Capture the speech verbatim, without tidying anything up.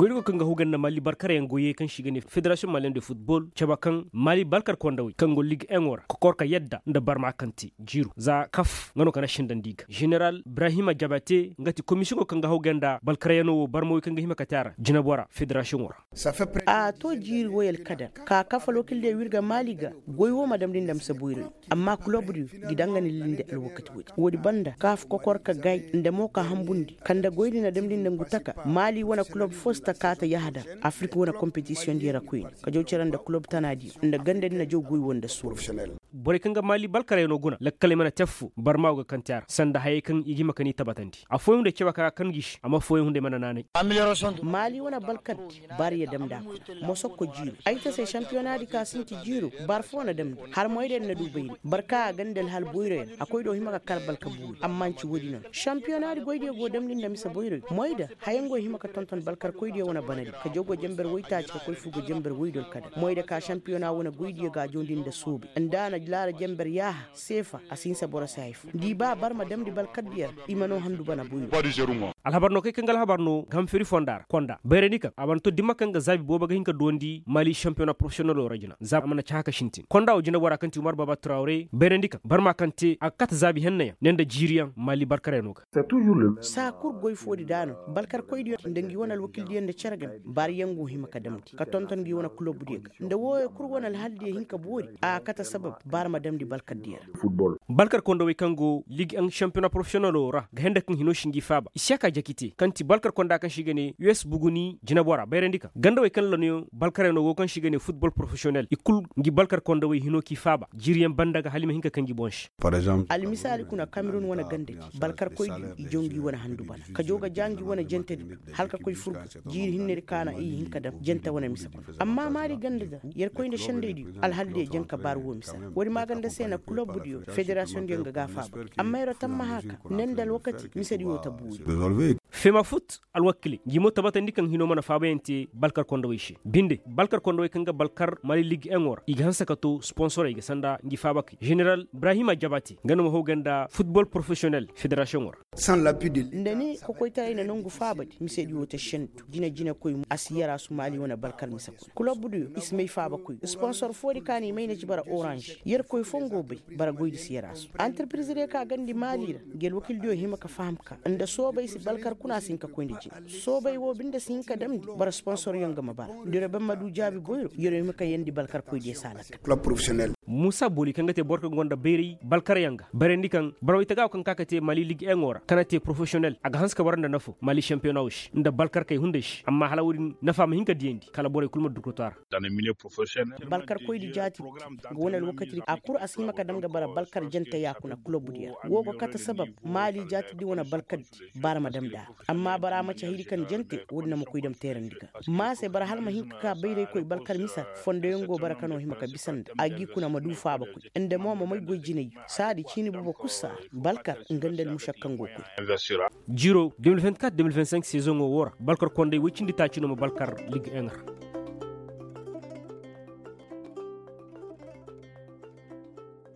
goygo kan ga hugan na mali barkar yan goye kan shiga ne federation malian de football caba kan mali barkar kondawi kan go ligue un wora ko korka yadda da barma kanti jiru za kaf ngano kana shindan diga general ibrahima jabate ngati commission ko kan ga hugan da barkar yano barmo kan ga hima katara jinabora federation wora a to jiru woyel kada ka kafa lokil de wirga maliga goywo madam din dam sabuiro amma club du gidangani linde alwakati wodi wodi banda kaf ko korka gay ndemo ka hambundi kanda goydi na dem din ngutaka mali wana club fosta kata yahada afrika wana competition dira queen ka jow ceranda club tanadi nda gande dina jow goy wonda sur bore kanga mali balkare no guna lakkale mana teffu barma ga kantar sanda haye kan igi makani tabatandi a foyum de cewa ka kan gish amma foyum hunde mana nane mali wana balkat bari ya damda mo sokko jiru ay ta sai championnat di ka sinti jiru bar fo na dem har moyde na dubai barka gandal hal boyre akoy do himaka karbal ka bu amma ci wodi non championnat di goyde go dem din da misa boyre moyda hayango himaka tonton balkar koyde wana banadi ka jogo jember woyta ci koy fugo jember woydol kada moyda ka championnat wana goyde ga jondin da subi andana lara jember yaha sefa asinsa bora saif di ba barma dem di balkat diyar imano handu bana boyro alhabarno kay kangal habarno gam feri fondar konda bereni kan aban to dimma kan ga zabi boba ga hinka dondi mali championnat professionnel o rajina zab amana chaka shintin konda o jina wara kanti umar baba traoré bereni kan barma kanti akata zabi henna nenda jiriyan mali barkare no c'est toujours le sa kur goy fodi dano balkar koydi ndengi wonal wakil di ende cergan bar yango himaka damti ka tonton gi wona club di nda wo kur wonal haldi hinka bori a kata sabab barma damdi balkar diyar football balkar kondo we kango ligue un championnat professionnel o ra ga henda kan hino shingi faba ishaka jakite kanti balkar konda kan shigane us buguni jinabora berendika ganda we kan lano balkar no go kan shigane football professionnel ikul ngi balkar konda we hino ki faba jiriyan banda ga halima hinka kangi bonsh par exemple al misali kuna cameroon wana gande balkar koydi jongi wana handu bana ka joga jangi wana jente halka koy furgo jiri hinne kana i hinka da jenta wana misa amma mari gande da yer koyde shande di al halde janka bar wo misa wori maganda sena club budio federation di nga faba amma yero tamma haka nendal wakati misadi wota buuri fema foot al wakili jimo tabata ndikan hino mana faba ente balkar kondo wishi binde balkar kondo we kanga balkar mali ligue un wor iga hansa kato sponsor iga sanda ngi faba ki general ibrahima jabati ngano mo hoganda football professionnel federation wor sans l'appui de ndani ko koyta ina nongu faba di misedi wota shentu jina jina koy asiyara su mali wana balkar misako club budio ismay faba koy sponsor fodi kani mayna ci bara orange yer koy fongo be bara goydi siyara su entreprise re ka gandi mali gel wakil dio hima ka famka anda so bay si balkar kuna sinka koyndi ji so bay wo binde sinka damdi bara sponsor yonga mabara dire be madu jabi boyro yero hima ka yendi balkar koydi salak club professionnel musa boli kangate borko gonda beri balkar yanga barendi kan barawi tagaw kan kakate mali ligue un ora kanate professionnel aga hanska waranda nafo mali championnat ush nda balkar kay hundesh amma halawuri nafa ma hinka diendi kala bore kulma dukotar dans le milieu professionnel balkar koydi jati gonal wakati akur asima ka damga bara balkar jenta yakuna club dia wogo kata sabab mali jati di wona balkar bara madam da amma bara ma chahidi kan jente wodna mo koydam terandika ma se bara halma hinka ka bayre koy balkar misa fonde yongo barakano himaka bisanda agi kuna madu faba ko ende mo mo may gojjine sadi chini bubo kussa balkar ngandel mushakkan goko Giro deux mille vingt-quatre deux mille vingt-cinq saison o wora balkar konde wicindi tacino mo balkar ligue un